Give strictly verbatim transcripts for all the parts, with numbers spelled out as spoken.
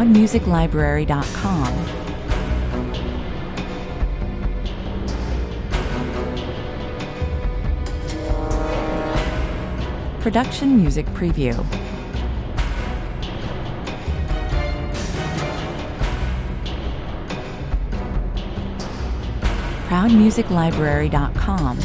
proud music library dot com. Production Music Preview. proud music library dot com.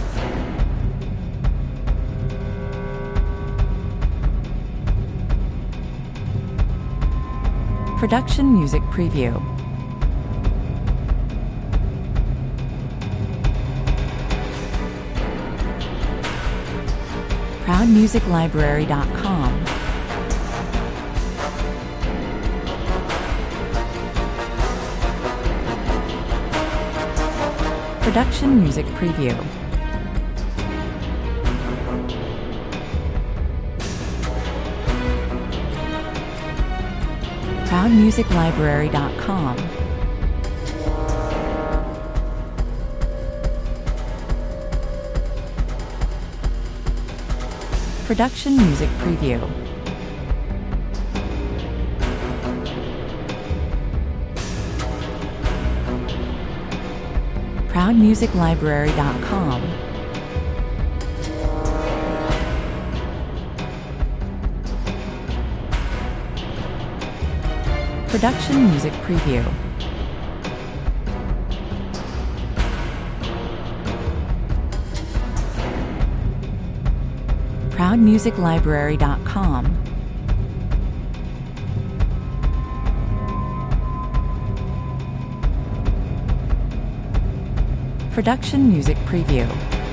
Production Music Preview. proud music library dot com. Production Music Preview. proud music library dot com. Production Music Preview. proud music library dot com. Production Music Preview. proud music library dot com. Production Music Preview.